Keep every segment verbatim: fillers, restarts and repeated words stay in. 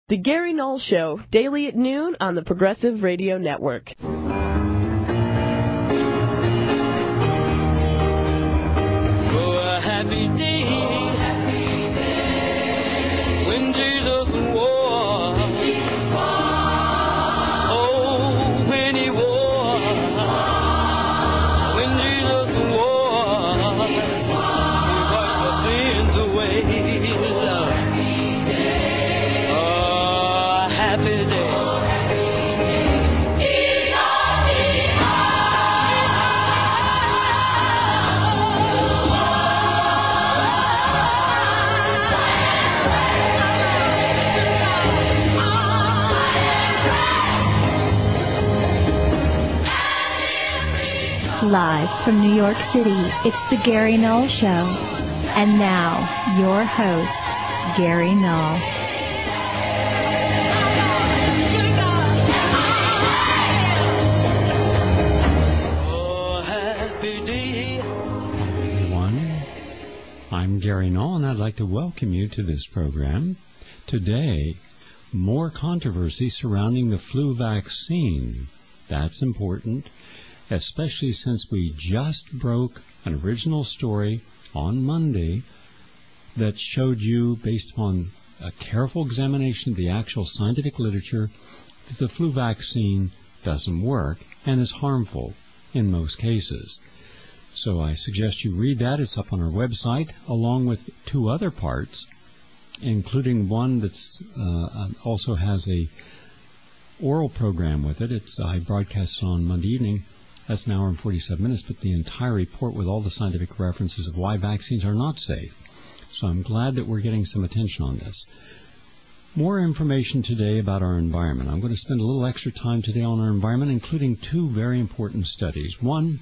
The Gary Null Show, daily at noon on the Progressive Radio Network. Oh, a happy day, oh, happy day, when Jesus wore, when Jesus wore, oh, when he wore, when Jesus wore, he washed my sins away. Live from New York City, it's the Gary Null Show. And now, your host, Gary Null. Oh, happy day. Hello, everyone. I'm Gary Null, and I'd like to welcome you to this program. Today, more controversy surrounding the flu vaccine. That's important, especially since we just broke an original story on Monday that showed you, based upon a careful examination of the actual scientific literature, that the flu vaccine doesn't work and is harmful in most cases. So I suggest you read that. It's up on our website, along with two other parts, including one that's uh, also has a oral program with it. It's I broadcast it on Monday evening. That's an hour and forty-seven minutes, but the entire report with all the scientific references of why vaccines are not safe. So I'm glad that we're getting some attention on this. More information today about our environment. I'm going to spend a little extra time today on our environment, including two very important studies. One,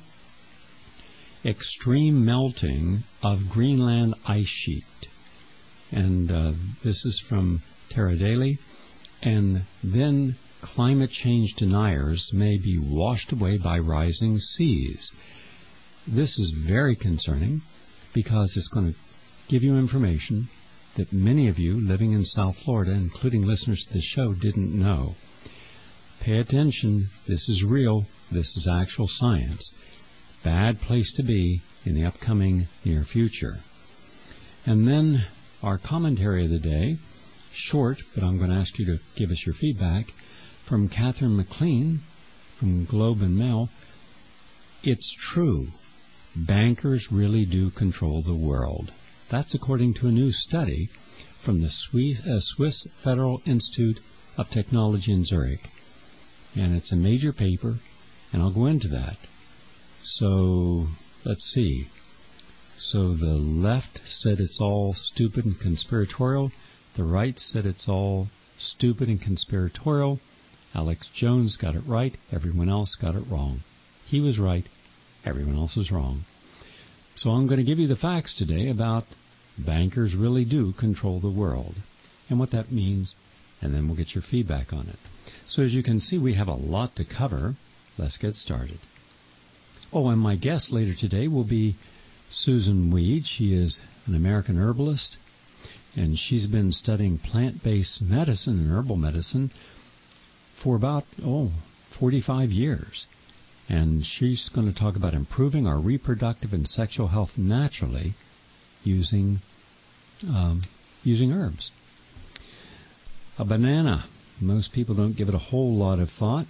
extreme melting of Greenland ice sheet. And uh, this is from Tara Daly. And then climate change deniers may be washed away by rising seas. This is very concerning because it's going to give you information that many of you living in South Florida, including listeners to the show, didn't know. Pay attention. This is real. This is actual science. Bad place to be in the upcoming near future. And then our commentary of the day, short, but I'm going to ask you to give us your feedback, from Catherine McLean from Globe and Mail. It's true. Bankers really do control the world. That's according to a new study from the Swiss Federal Institute of Technology in Zurich. And it's a major paper, and I'll go into that. So, let's see. So the left said it's all stupid and conspiratorial. The right said it's all stupid and conspiratorial. Alex Jones got it right. Everyone else got it wrong. He was right. Everyone else was wrong. So I'm going to give you the facts today about bankers really do control the world and what that means, and then we'll get your feedback on it. So as you can see, we have a lot to cover. Let's get started. Oh, and my guest later today will be Susan Weed. She is an American herbalist, and she's been studying plant-based medicine and herbal medicine for about, oh, forty-five years. And she's going to talk about improving our reproductive and sexual health naturally using um, using herbs. A banana. Most people don't give it a whole lot of thought,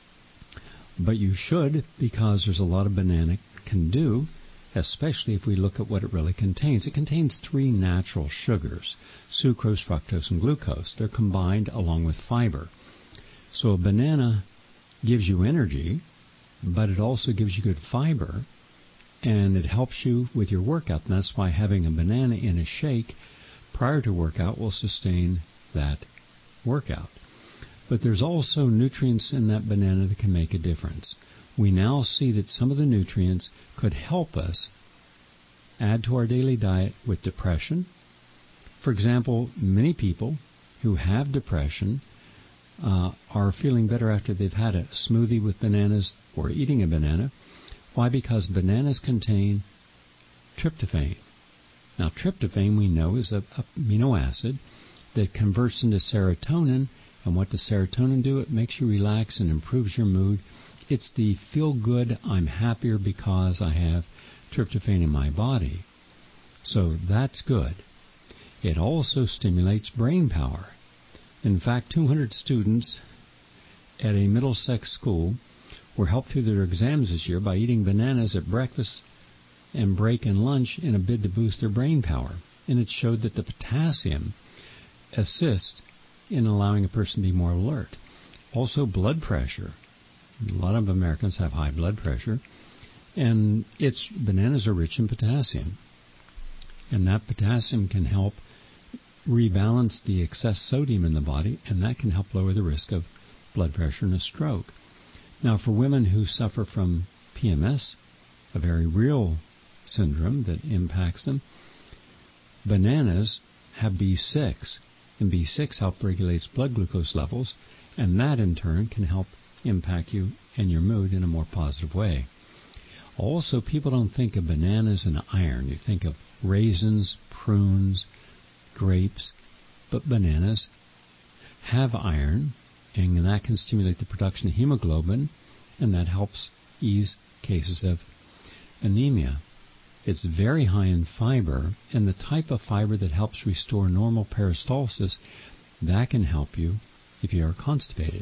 but you should, because there's a lot of banana can do, especially if we look at what it really contains. It contains three natural sugars, sucrose, fructose, and glucose. They're combined along with fiber. So a banana gives you energy, but it also gives you good fiber, and it helps you with your workout. And that's why having a banana in a shake prior to workout will sustain that workout. But there's also nutrients in that banana that can make a difference. We now see that some of the nutrients could help us add to our daily diet with depression. For example, many people who have depression uh, are feeling better after they've had a smoothie with bananas or eating a banana. Why? Because bananas contain tryptophan. Now, tryptophan we know is an amino acid that converts into serotonin. And what does serotonin do? It makes you relax and improves your mood. It's the feel-good, I'm happier because I have tryptophan in my body. So that's good. It also stimulates brain power. In fact, two hundred students at a Middlesex school were helped through their exams this year by eating bananas at breakfast and break and lunch in a bid to boost their brain power. And it showed that the potassium assists in allowing a person to be more alert. Also, blood pressure. A lot of Americans have high blood pressure, and it's bananas are rich in potassium. And that potassium can help rebalance the excess sodium in the body, and that can help lower the risk of blood pressure and a stroke. Now, for women who suffer from P M S, a very real syndrome that impacts them, bananas have B six, and B six help regulates blood glucose levels, and that in turn can help impact you and your mood in a more positive way. Also, people don't think of bananas and iron. You think of raisins, prunes, grapes, but bananas have iron, and that can stimulate the production of hemoglobin, and that helps ease cases of anemia. It's very high in fiber, and the type of fiber that helps restore normal peristalsis, that can help you if you are constipated.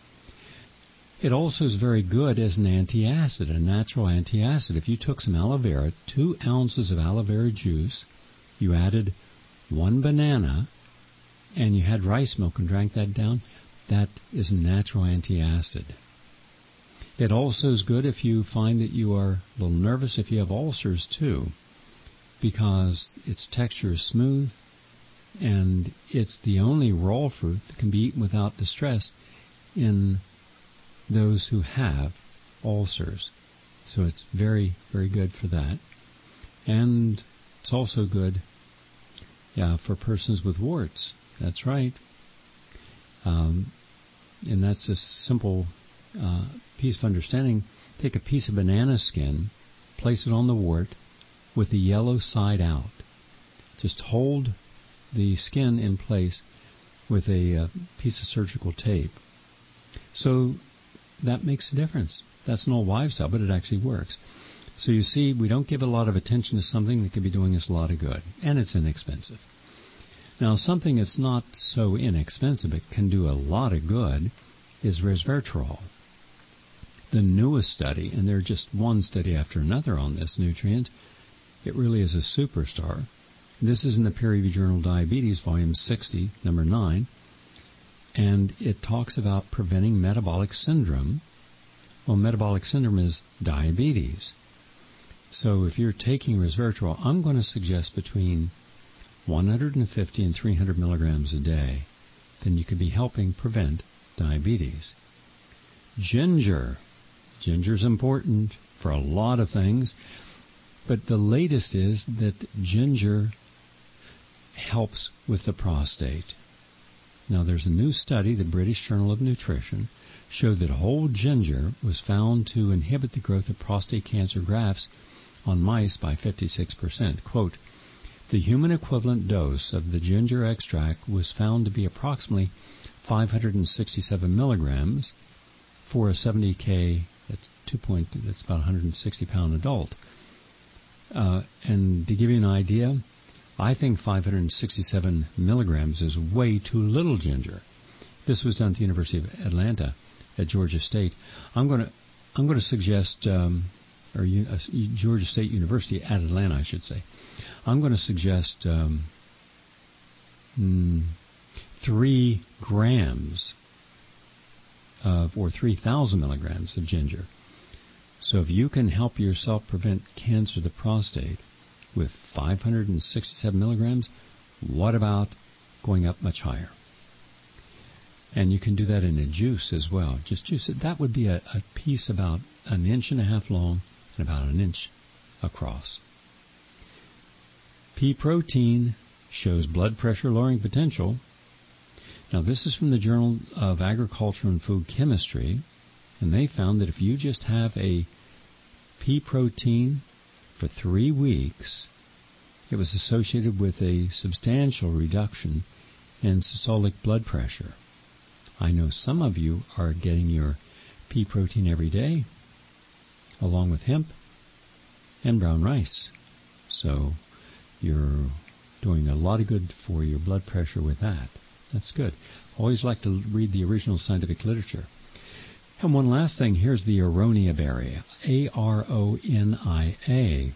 It also is very good as an antacid, a natural antacid. If you took some aloe vera, two ounces of aloe vera juice, you added one banana, and you had rice milk and drank that down, that is a natural antacid. It also is good if you find that you are a little nervous, if you have ulcers too, because its texture is smooth, and it's the only raw fruit that can be eaten without distress in those who have ulcers. So it's very, very good for that. And it's also good yeah, for persons with warts. That's right. Um, and that's a simple uh, piece of understanding. Take a piece of banana skin, place it on the wart with the yellow side out. Just hold the skin in place with a uh, piece of surgical tape. So that makes a difference. That's an old wives' tale, but it actually works. So you see, we don't give a lot of attention to something that could be doing us a lot of good, and it's inexpensive. Now, something that's not so inexpensive, it can do a lot of good, is resveratrol. The newest study, and there are just one study after another on this nutrient, it really is a superstar. This is in the peer-reviewed journal Diabetes, volume sixty, number nine, and it talks about preventing metabolic syndrome. Well, metabolic syndrome is diabetes. So if you're taking resveratrol, I'm going to suggest between one hundred fifty and three hundred milligrams a day. Then you could be helping prevent diabetes. Ginger. Ginger is important for a lot of things, but the latest is that ginger helps with the prostate. Now, there's a new study, the British Journal of Nutrition, showed that whole ginger was found to inhibit the growth of prostate cancer grafts on mice by fifty-six percent. Quote, the human equivalent dose of the ginger extract was found to be approximately five hundred sixty-seven milligrams for a seventy K, that's two point, that's about one hundred sixty pound adult. Uh, and to give you an idea, I think five hundred sixty-seven milligrams is way too little ginger. This was done at the University of Atlanta at Georgia State. I'm going to I'm going to suggest, um, or uh, Georgia State University at Atlanta, I should say. I'm going to suggest um, mm, three grams of, or three thousand milligrams of ginger. So if you can help yourself prevent cancer of the prostate with five hundred sixty-seven milligrams, what about going up much higher? And you can do that in a juice as well. Just juice it. That would be a, a piece about an inch and a half long and about an inch across. Pea protein shows blood pressure lowering potential. Now, this is from the Journal of Agriculture and Food Chemistry, and they found that if you just have a pea protein for three weeks, it was associated with a substantial reduction and systolic blood pressure. I know some of you are getting your pea protein every day, along with hemp and brown rice. So you're doing a lot of good for your blood pressure with that. That's good. Always like to read the original scientific literature. And one last thing, here's the aronia berry, A R O N I A.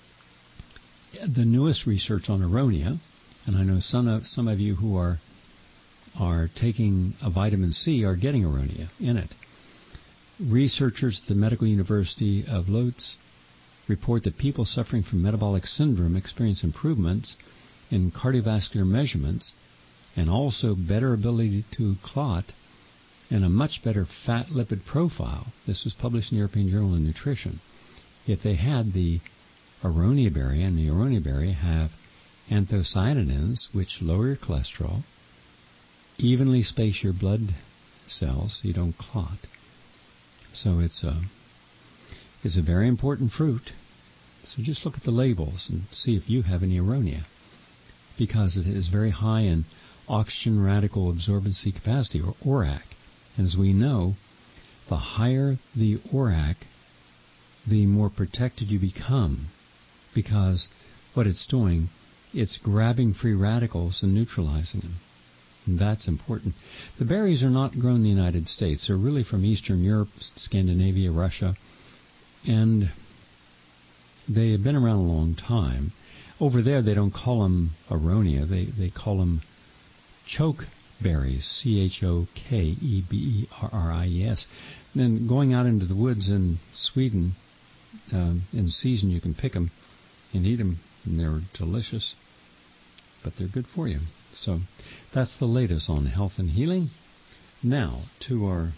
The newest research on aronia, and I know some of, some of you who are are taking a vitamin C are getting aronia in it. Researchers at the Medical University of Lodz report that people suffering from metabolic syndrome experience improvements in cardiovascular measurements and also better ability to clot and a much better fat lipid profile. This was published in the European Journal of Nutrition. If they had the aronia berry, and the aronia berry have anthocyanidins, which lower your cholesterol, evenly space your blood cells so you don't clot. So it's a, it's a very important fruit. So just look at the labels and see if you have any aronia, because it is very high in oxygen radical absorbency capacity, or O R A C. As we know, the higher the O R A C, the more protected you become, because what it's doing, it's grabbing free radicals and neutralizing them. And that's important. The berries are not grown in the United States. They're really from Eastern Europe, Scandinavia, Russia, and they have been around a long time. Over there, they don't call them aronia. They, they call them choke berries, C H O K E B E R R I E S. And then going out into the woods in Sweden, um, in season, you can pick them and eat them, and they're delicious, but they're good for you. So that's the latest on health and healing. Now to our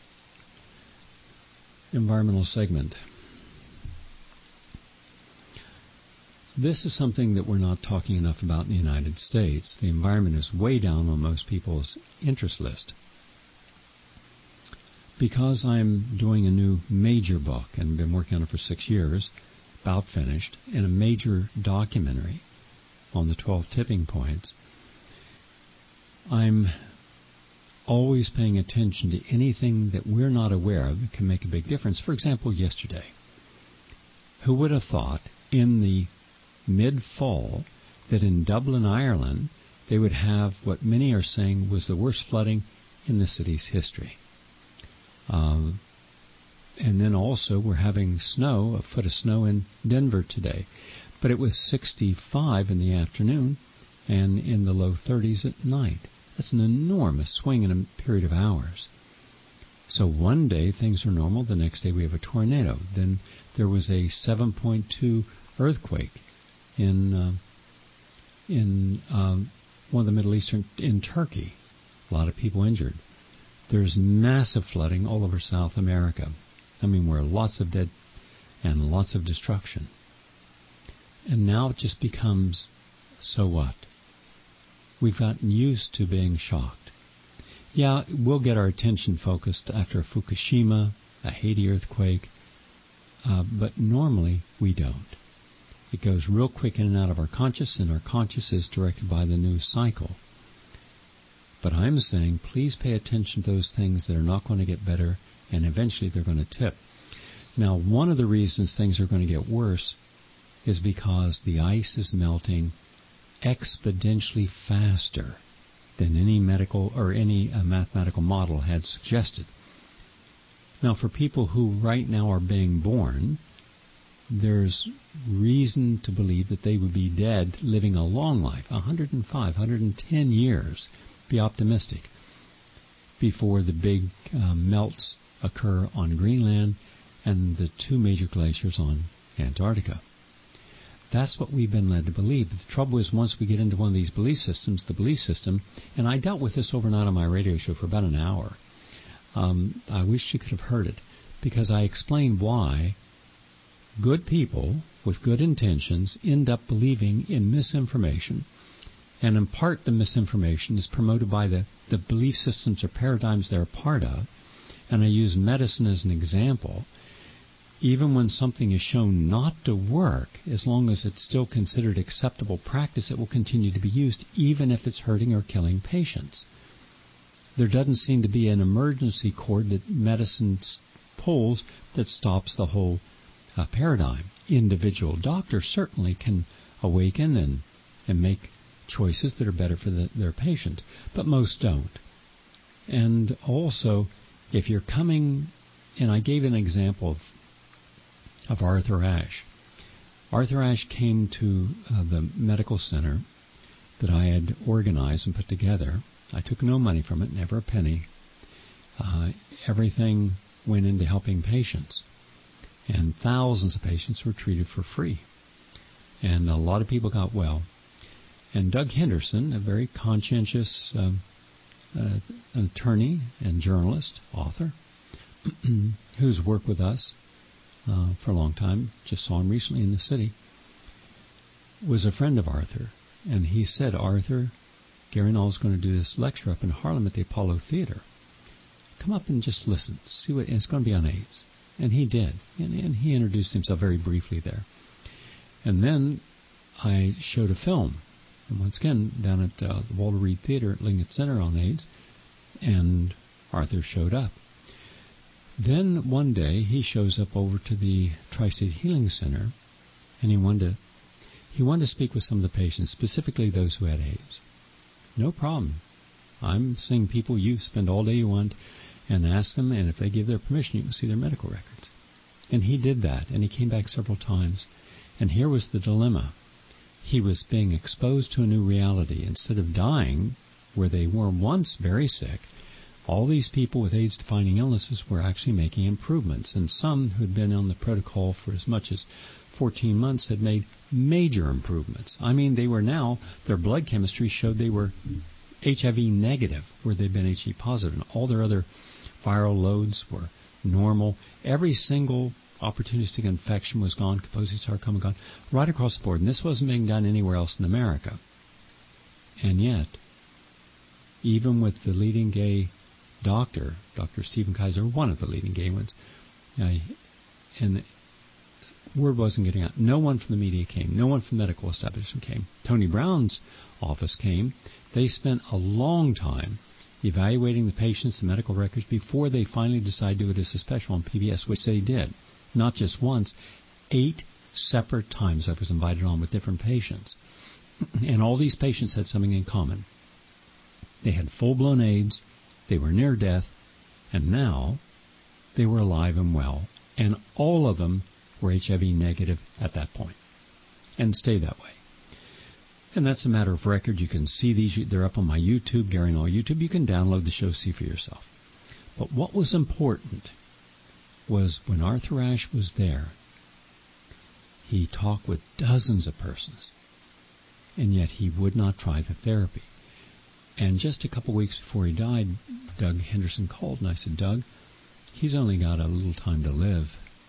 environmental segment. This is something that we're not talking enough about in the United States. The environment is way down on most people's interest list. Because I'm doing a new major book, and been working on it for six years, about finished, and a major documentary on the twelve tipping points, I'm always paying attention to anything that we're not aware of that can make a big difference. For example, yesterday, who would have thought in the mid-fall that in Dublin, Ireland, they would have what many are saying was the worst flooding in the city's history. Um, and then also we're having snow, a foot of snow in Denver today. But it was sixty-five in the afternoon and in the low thirties at night. That's an enormous swing in a period of hours. So one day things are normal, the next day we have a tornado. Then there was a seven point two earthquake in uh, in um, one of the Middle Eastern, in Turkey. A lot of people injured. There's massive flooding all over South America. I mean, where lots of dead and lots of destruction. And now it just becomes, so what? We've gotten used to being shocked. Yeah, we'll get our attention focused after a Fukushima, a Haiti earthquake, uh, but normally we don't. It goes real quick in and out of our conscious, and our conscious is directed by the news cycle. But I'm saying, please pay attention to those things that are not going to get better, and eventually they're going to tip. Now, one of the reasons things are going to get worse is because the ice is melting exponentially faster than any medical or any uh, mathematical model had suggested. Now, for people who right now are being born, there's reason to believe that they would be dead living a long life, one hundred five, one hundred ten years. Be optimistic, before the big uh, melts occur on Greenland and the two major glaciers on Antarctica. That's what we've been led to believe. But the trouble is, once we get into one of these belief systems, the belief system, and I dealt with this overnight on my radio show for about an hour. Um, I wish you could have heard it, because I explained why good people with good intentions end up believing in misinformation. And in part, the misinformation is promoted by the, the belief systems or paradigms they're a part of. And I use medicine as an example. even when something is shown not to work, as long as it's still considered acceptable practice, it will continue to be used, even if it's hurting or killing patients. There doesn't seem to be an emergency cord that medicine pulls that stops the whole uh, paradigm. Individual doctors certainly can awaken and, and make choices that are better for the, their patient, but most don't. And also, if you're coming, and I gave an example of, of Arthur Ashe. Arthur Ashe came to uh, the medical center that I had organized and put together. I took no money from it, never a penny. Uh, everything went into helping patients. And thousands of patients were treated for free. And a lot of people got well. And Doug Henderson, a very conscientious um, uh, attorney and journalist, author, who's worked with us uh, for a long time, just saw him recently in the city, was a friend of Arthur. And he said, Arthur, Gary Null is going to do this lecture up in Harlem at the Apollo Theater. Come up and just listen. See what it's going to be on AIDS. And he did. And, and he introduced himself very briefly there. And then I showed a film. And once again, down at uh, the Walter Reed Theater at Lincoln Center on AIDS. And Arthur showed up. Then one day he shows up over to the Tri-State Healing Center. And he wanted to, he wanted to speak with some of the patients, specifically those who had AIDS. No problem. I'm seeing people you spend all day you want and ask them, and if they give their permission, you can see their medical records. And he did that, and he came back several times. And here was the dilemma. He was being exposed to a new reality. Instead of dying, where they were once very sick, all these people with AIDS-defining illnesses were actually making improvements. And some who had been on the protocol for as much as fourteen months had made major improvements. I mean, they were now, their blood chemistry showed they were H I V negative, where they'd been H I V positive, and all their other viral loads were normal. Every single opportunistic infection was gone, Kaposi sarcoma gone, right across the board. And this wasn't being done anywhere else in America. And yet, even with the leading gay doctor, Doctor Stephen Kaiser, one of the leading gay ones, uh, and word wasn't getting out. No one from the media came. No one from the medical establishment came. Tony Brown's office came. They spent a long time evaluating the patients, the medical records, before they finally decided to do it as a special on P B S, which they did. Not just once, eight separate times I was invited on with different patients. And all these patients had something in common. They had full-blown AIDS, they were near death, and now they were alive and well. And all of them were H I V negative at that point, and stay that way. And that's a matter of record. You can see these. They're up on my YouTube, Gary Null YouTube. You can download the show, see for yourself. But what was important was when Arthur Ashe was there, he talked with dozens of persons, and yet he would not try the therapy. And just a couple weeks before he died, Doug Henderson called, and I said, Doug, he's only got a little time to live.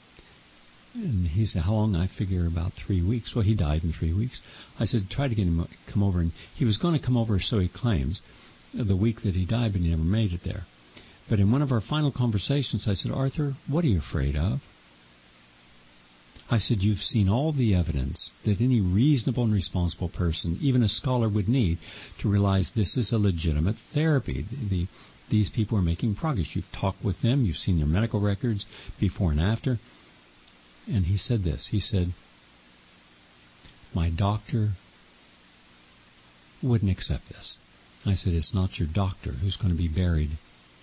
And he said, how long? I figure about three weeks. Well, he died in three weeks. I said, try to get him to come over. And he was going to come over, so he claims, the week that he died, but he never made it there. But in one of our final conversations, I said, Arthur, what are you afraid of? I said, you've seen all the evidence that any reasonable and responsible person, even a scholar, would need to realize this is a legitimate therapy. The, these people are making progress. You've talked with them. You've seen their medical records before and after. And he said this. He said, my doctor wouldn't accept this. I said, it's not your doctor who's going to be buried.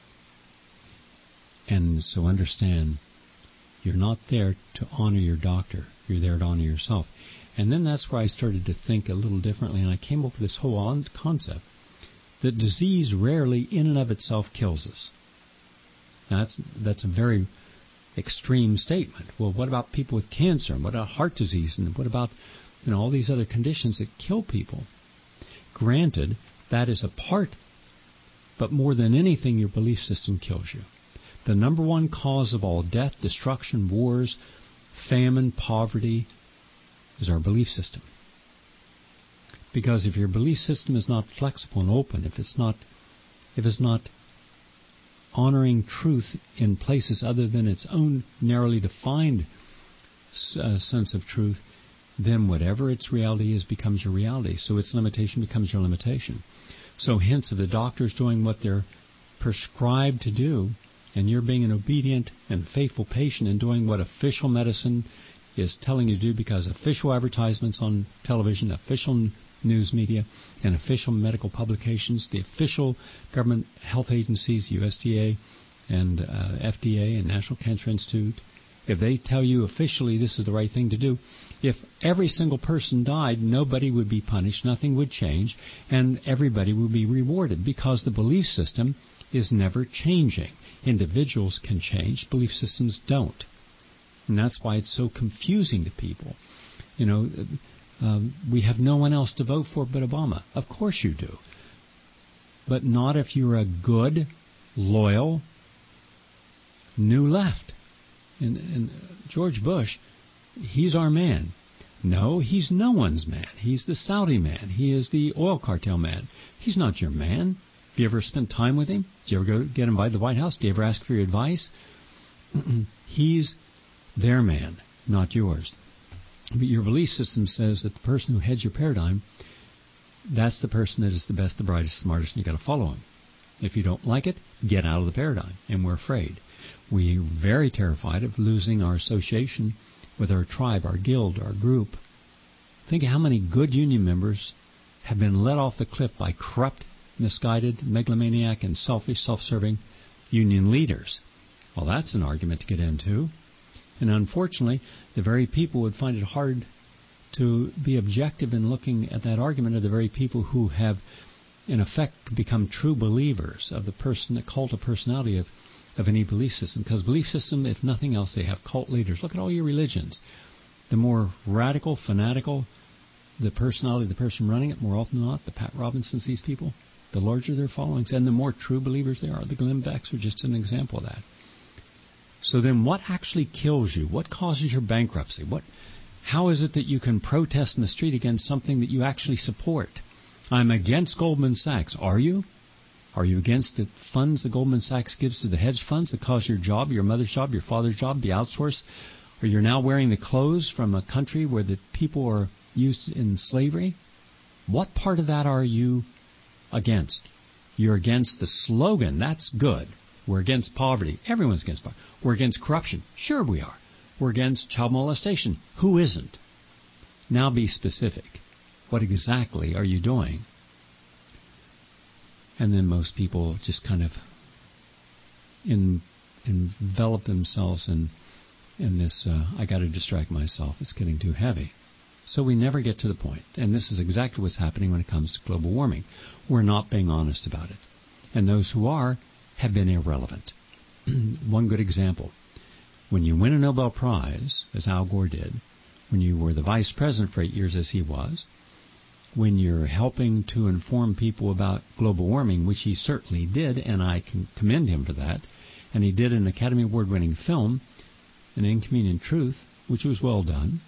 And so understand, you're not there to honor your doctor. You're there to honor yourself. And then that's where I started to think a little differently, and I came up with this whole concept that disease rarely in and of itself kills us. Now, that's, that's a very extreme statement. Well, what about people with cancer? And what about heart disease? And what about, you know, all these other conditions that kill people? Granted, that is a part, but more than anything, your belief system kills you. The number one cause of all death, destruction, wars, famine, poverty is our belief system. Because if your belief system is not flexible and open, if it's not, if it's not honoring truth in places other than its own narrowly defined uh, sense of truth, then whatever its reality is becomes your reality. So its limitation becomes your limitation. So hence, if the doctor's doing what they're prescribed to do, and you're being an obedient and faithful patient and doing what official medicine is telling you to do, because official advertisements on television, official news media, and official medical publications, the official government health agencies, U S D A and uh, F D A and National Cancer Institute, if they tell you officially this is the right thing to do, if every single person died, nobody would be punished, nothing would change, and everybody would be rewarded, because the belief system is never changing. Individuals can change, belief systems don't. And that's why it's so confusing to people. You know, um, we have no one else to vote for but Obama. Of course you do. But not if you're a good, loyal, new left. And, and George Bush, he's our man. No, he's no one's man. He's the Saudi man. He is the oil cartel man. He's not your man. Have you ever spent time with him? Did you ever go get him by the White House? Did you ever ask for your advice? He's their man, not yours. But your belief system says that the person who heads your paradigm, that's the person that is the best, the brightest, smartest, and you've got to follow him. If you don't like it, get out of the paradigm. And we're afraid. We're very terrified of losing our association with our tribe, our guild, our group. Think of how many good union members have been let off the cliff by corrupt, misguided, megalomaniac, and selfish, self-serving union leaders. Well, that's an argument to get into. And unfortunately, the very people who would find it hard to be objective in looking at that argument are the very people who have, in effect, become true believers of the person, the cult of personality of, of any belief system. Because belief system, if nothing else, they have cult leaders. Look at all your religions. The more radical, fanatical the personality of the person running it, more often than not, the Pat Robinsons, these people, the larger their followings, and the more true believers they are. The Glenn Becks are just an example of that. So then what actually kills you? What causes your bankruptcy? What, how is it that you can protest in the street against something that you actually support? I'm against Goldman Sachs. Are you? Are you against the funds that Goldman Sachs gives to the hedge funds that cause your job, your mother's job, your father's job be outsourced? Or you're now wearing the clothes from a country where the people are used in slavery? What part of that are you against? You're against the slogan. That's good. We're against poverty. Everyone's against poverty. We're against corruption. Sure we are. We're against child molestation. Who isn't? Now be specific. What exactly are you doing? And then most people just kind of in, envelop themselves in, in this, uh, I got to distract myself. It's getting too heavy. So we never get to the point. And this is exactly what's happening when it comes to global warming. We're not being honest about it. And those who are have been irrelevant. One good example. When you win a Nobel Prize, as Al Gore did, when you were the vice president for eight years as he was, when you're helping to inform people about global warming, which he certainly did, and I can commend him for that, and he did an Academy Award-winning film, An Inconvenient Truth, which was well done.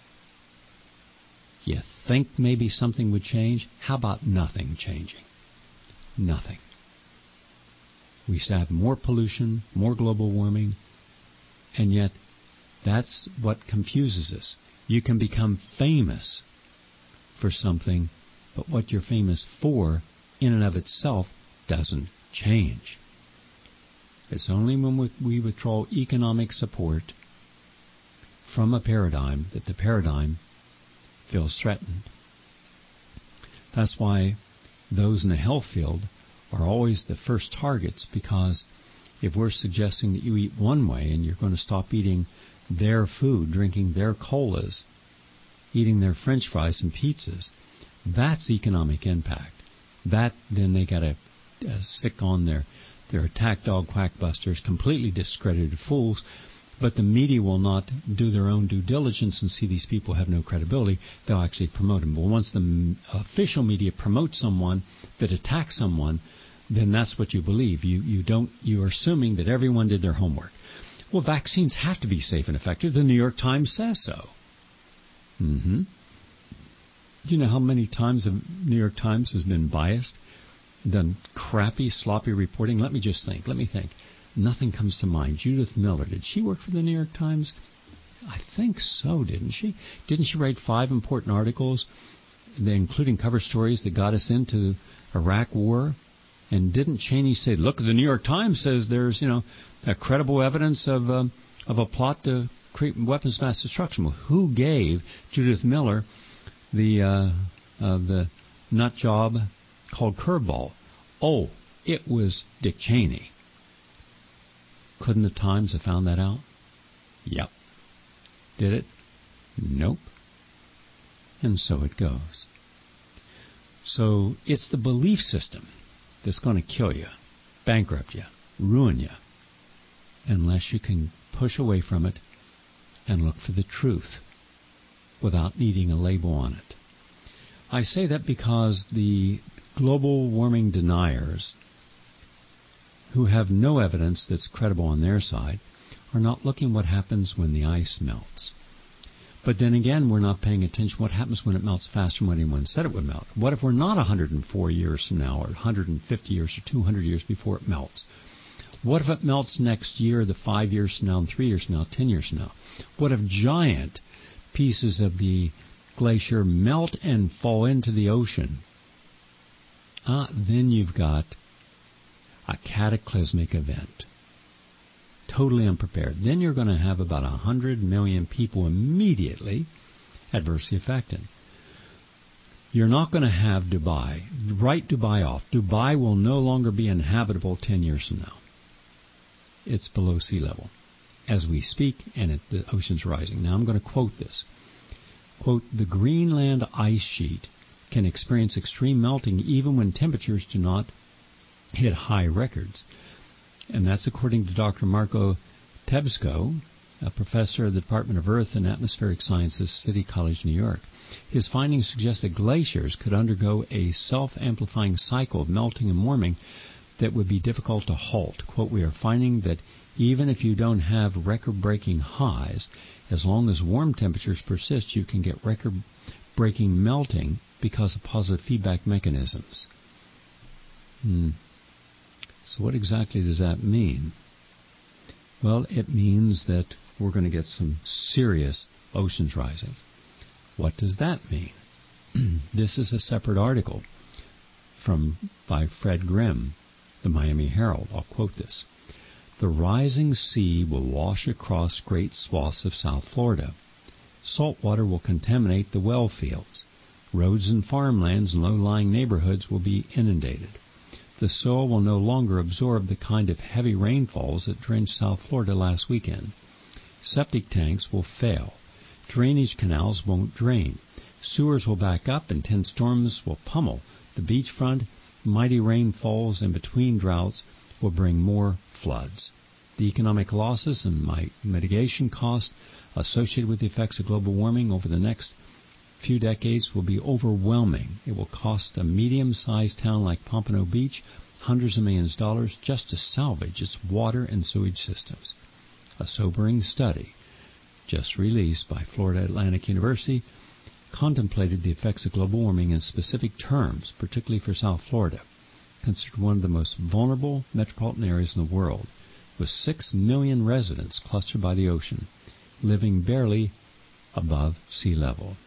You think maybe something would change? How about nothing changing? Nothing. We have more pollution, more global warming, and yet that's what confuses us. You can become famous for something, but what you're famous for in and of itself doesn't change. It's only when we withdraw economic support from a paradigm that the paradigm feels threatened. That's why those in the health field are always the first targets, because if we're suggesting that you eat one way and you're going to stop eating their food, drinking their colas, eating their French fries and pizzas, that's economic impact. That, then they got to uh, sick on their, their attack dog quackbusters, completely discredited fools, but the media will not do their own due diligence and see these people have no credibility. They'll actually promote them. But once the official media promotes someone that attacks someone, then that's what you believe. You you don't you're assuming that everyone did their homework. Well, vaccines have to be safe and effective. The New York Times says so. Mm-hmm. Do you know how many times the New York Times has been biased, done crappy, sloppy reporting? Let me just think. Let me think. Nothing comes to mind. Judith Miller. Did she work for the New York Times? I think so, didn't she? Didn't she write five important articles, including cover stories that got us into Iraq War? And didn't Cheney say, look, the New York Times says there's, you know, a credible evidence of um, of a plot to create weapons of mass destruction? Well, who gave Judith Miller the uh, uh, the nut job called Curveball? Oh, it was Dick Cheney. Couldn't the Times have found that out? Yep. Did it? Nope. And so it goes. So it's the belief system that's going to kill you, bankrupt you, ruin you, unless you can push away from it and look for the truth without needing a label on it. I say that because the global warming deniers, who have no evidence that's credible on their side, are not looking what happens when the ice melts. But then again, we're not paying attention what happens when it melts faster than what anyone said it would melt. What if we're not one hundred four years from now, or one hundred fifty years, or two hundred years before it melts? What if it melts next year, the five years from now, and three years from now, ten years from now? What if giant pieces of the glacier melt and fall into the ocean? Ah, then you've got a cataclysmic event. Totally unprepared. Then you're going to have about one hundred million people immediately adversely affected. You're not going to have Dubai. Write Dubai off. Dubai will no longer be inhabitable ten years from now. It's below sea level as we speak, and it, the ocean's rising. Now I'm going to quote this. Quote, the Greenland ice sheet can experience extreme melting even when temperatures do not hit high records. And that's according to Doctor Marco Tebsko, a professor of the Department of Earth and Atmospheric Sciences, City College, New York. His findings suggest that glaciers could undergo a self-amplifying cycle of melting and warming that would be difficult to halt. Quote, we are finding that even if you don't have record-breaking highs, as long as warm temperatures persist, you can get record-breaking melting because of positive feedback mechanisms. Hmm. So what exactly does that mean? Well, it means that we're going to get some serious oceans rising. What does that mean? This is a separate article from by Fred Grimm, the Miami Herald. I'll quote this. The rising sea will wash across great swaths of South Florida. Salt water will contaminate the well fields. Roads and farmlands and low-lying neighborhoods will be inundated. The soil will no longer absorb the kind of heavy rainfalls that drenched South Florida last weekend. Septic tanks will fail. Drainage canals won't drain. Sewers will back up, and intense storms will pummel the beachfront. Mighty rainfalls in between droughts will bring more floods. The economic losses and mitigation costs associated with the effects of global warming over the next few decades will be overwhelming. It will cost a medium-sized town like Pompano Beach hundreds of millions of dollars just to salvage its water and sewage systems. A sobering study just released by Florida Atlantic University contemplated the effects of global warming in specific terms, particularly for South Florida, considered one of the most vulnerable metropolitan areas in the world, with six million residents clustered by the ocean, living barely above sea level.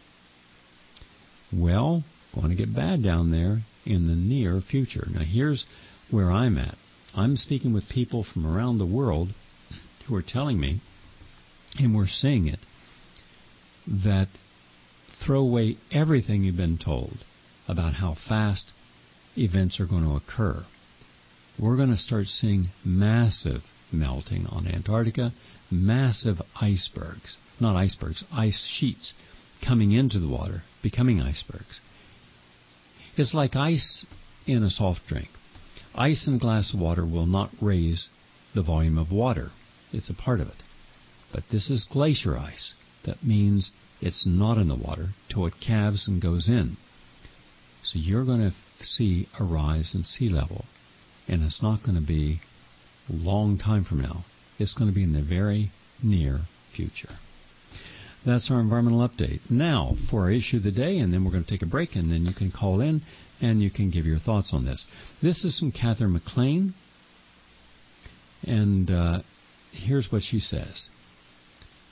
Well, going to get bad down there in the near future. Now, here's where I'm at. I'm speaking with people from around the world who are telling me, and we're seeing it, that throw away everything you've been told about how fast events are going to occur. We're going to start seeing massive melting on Antarctica, massive icebergs, not icebergs, ice sheets coming into the water, becoming icebergs. It's like ice in a soft drink. Ice in a glass of water will not raise the volume of water. It's a part of it. But this is glacier ice. That means it's not in the water till it calves and goes in. So you're going to see a rise in sea level. And it's not going to be a long time from now. It's going to be in the very near future. That's our environmental update. Now, for our issue of the day, and then we're going to take a break, and then you can call in and you can give your thoughts on this. This is from Catherine McLean, and uh, here's what she says.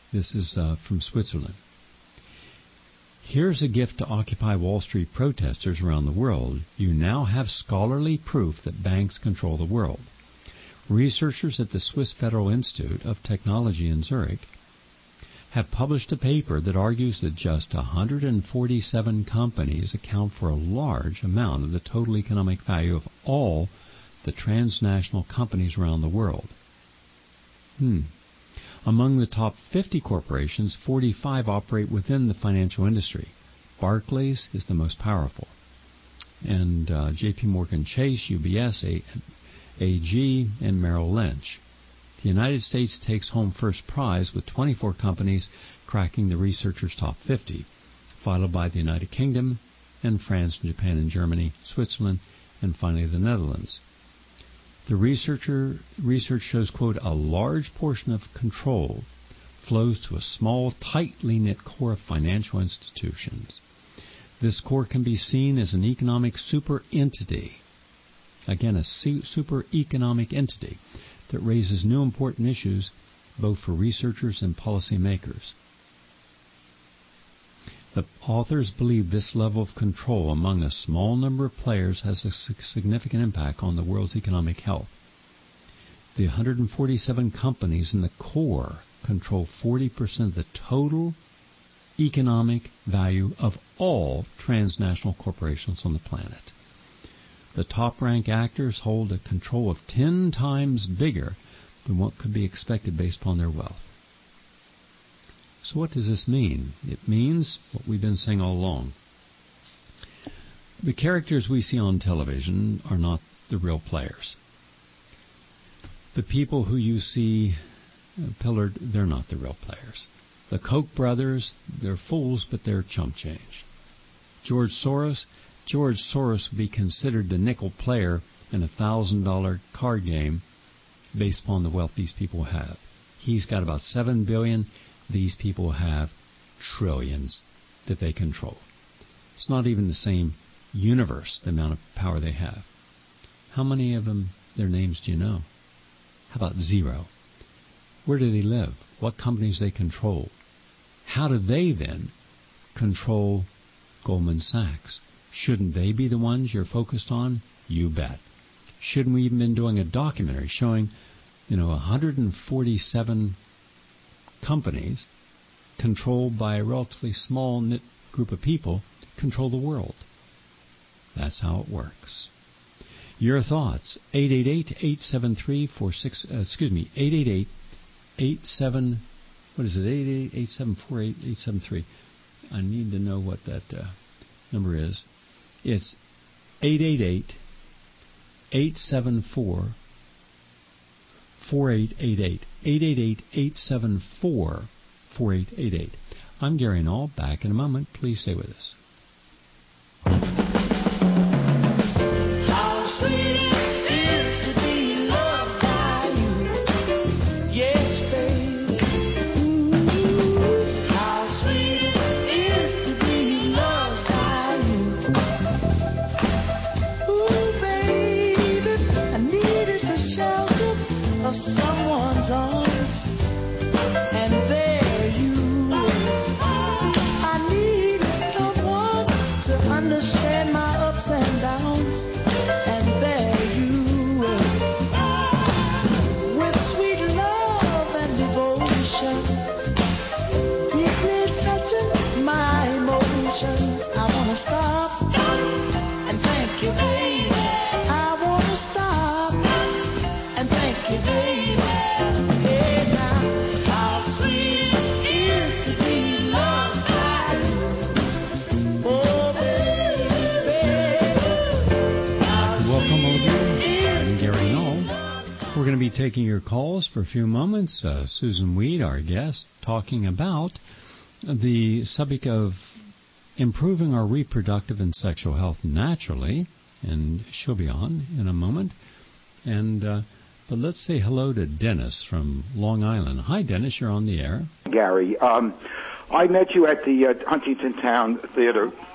This is uh, from Switzerland. Here's a gift to Occupy Wall Street protesters around the world. You now have scholarly proof that banks control the world. Researchers at the Swiss Federal Institute of Technology in Zurich have published a paper that argues that just one hundred forty-seven companies account for a large amount of the total economic value of all the transnational companies around the world. Hmm. Among the top fifty corporations, forty-five operate within the financial industry. Barclays is the most powerful. And uh, J P Morgan Chase, U B S, A G, and Merrill Lynch. The United States takes home first prize with twenty-four companies cracking the researchers' top fifty, followed by the United Kingdom and France, and Japan, and Germany, Switzerland, and finally the Netherlands. The researcher research shows, quote, a large portion of control flows to a small, tightly knit core of financial institutions. This core can be seen as an economic super entity. Again, a super economic entity that raises new important issues both for researchers and policymakers. The authors believe this level of control among a small number of players has a significant impact on the world's economic health. The one hundred forty-seven companies in the core control forty percent of the total economic value of all transnational corporations on the planet. The top-ranked actors hold a control of ten times bigger than what could be expected based upon their wealth. So what does this mean? It means what we've been saying all along. The characters we see on television are not the real players. The people who you see pillared, they're not the real players. The Koch brothers, they're fools, but they're chump change. George Soros, George Soros would be considered the nickel player in a one thousand dollars card game based upon the wealth these people have. He's got about seven billion dollars. These people have trillions that they control. It's not even the same universe, the amount of power they have. How many of them, their names do you know? How about zero? Where do they live? What companies they control? How do they then control Goldman Sachs? Shouldn't they be the ones you're focused on? You bet. Shouldn't we even been doing a documentary showing, you know, one hundred forty-seven companies controlled by a relatively small knit group of people control the world? That's how it works. Your thoughts, eight eight eight, eight seven three, four six, uh, excuse me, eight eight eight, eight seven, what is it, eight eight eight, eight seven four eight, eight seven three. I need to know what that uh, number is. It's eight eight eight, eight seven four, four eight eight eight. eight eight eight, eight seven four, four eight eight eight. I'm Gary Null. Back in a moment. Please stay with us. Taking your calls for a few moments. Uh, Susan Weed, our guest, talking about the subject of improving our reproductive and sexual health naturally, and she'll be on in a moment. And uh, but let's say hello to Dennis from Long Island. Hi, Dennis. You're on the air. Gary, um, I met you at the uh, Huntington Town Theater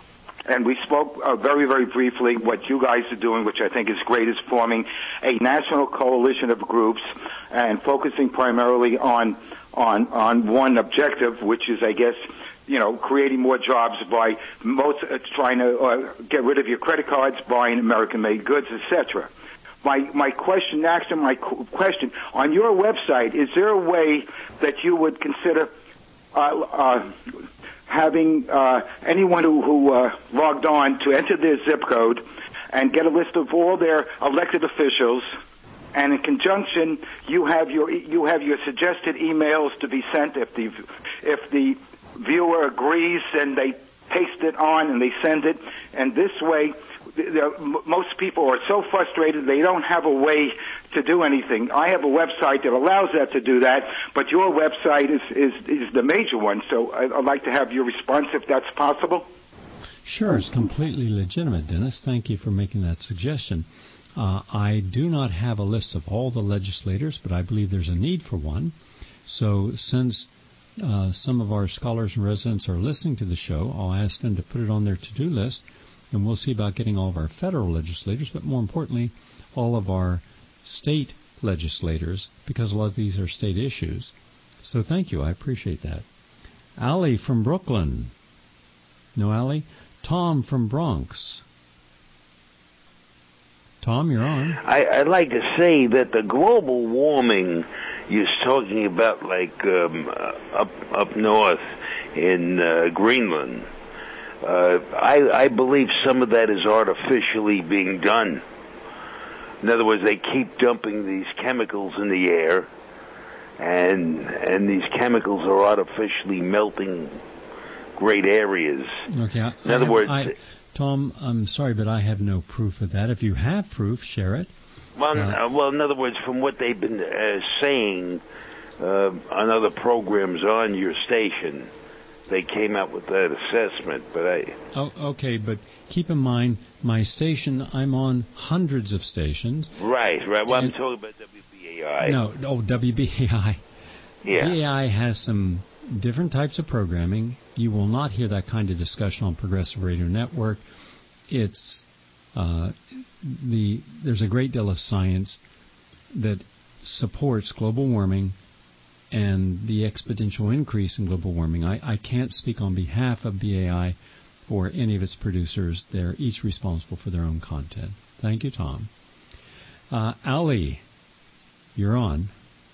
and we spoke uh, very, very briefly what you guys are doing, which I think is great, is forming a national coalition of groups and focusing primarily on on on one objective, which is, I guess, you know, creating more jobs by most uh, trying to uh, get rid of your credit cards, buying American-made goods, et cetera. My my question, next, and my question on your website, is there a way that you would consider uh, uh, having uh, anyone who, who uh, logged on to enter their zip code and get a list of all their elected officials, and in conjunction, you have your you have your suggested emails to be sent if the if the viewer agrees, and they paste it on and they send it, and this way, most people are so frustrated they don't have a way to do anything. I have a website that allows that to do that, but your website is, is, is the major one, so I'd like to have your response if that's possible. Sure, it's completely legitimate, Dennis. Thank you for making that suggestion. Uh, I do not have a list of all the legislators, but I believe there's a need for one. So since uh, some of our scholars and residents are listening to the show, I'll ask them to put it on their to-do list, and we'll see about getting all of our federal legislators, but more importantly, all of our state legislators, because a lot of these are state issues. So thank you. I appreciate that. Allie from Brooklyn. No, Allie? Tom from Bronx. Tom, you're on. I, I'd like to say that the global warming you're talking about, like um, uh, up up north in uh, Greenland, uh, I, I believe some of that is artificially being done. In other words, they keep dumping these chemicals in the air, and and these chemicals are artificially melting great areas. Okay. I, in other I, words... I, Tom, I'm sorry, but I have no proof of that. If you have proof, share it. Well, uh, uh, well, in other words, from what they've been uh, saying uh, on other programs on your station, they came out with that assessment. But I. Oh, okay, but keep in mind, my station, I'm on hundreds of stations. Right, right. Well, I'm talking about W B A I. No, oh, W B A I. Yeah. B A I has some different types of programming. You will not hear that kind of discussion on Progressive Radio Network. It's uh, the there's a great deal of science that supports global warming and the exponential increase in global warming. I, I can't speak on behalf of B A I or any of its producers. They're each responsible for their own content. Thank you, Tom. Uh, Ali, you're on.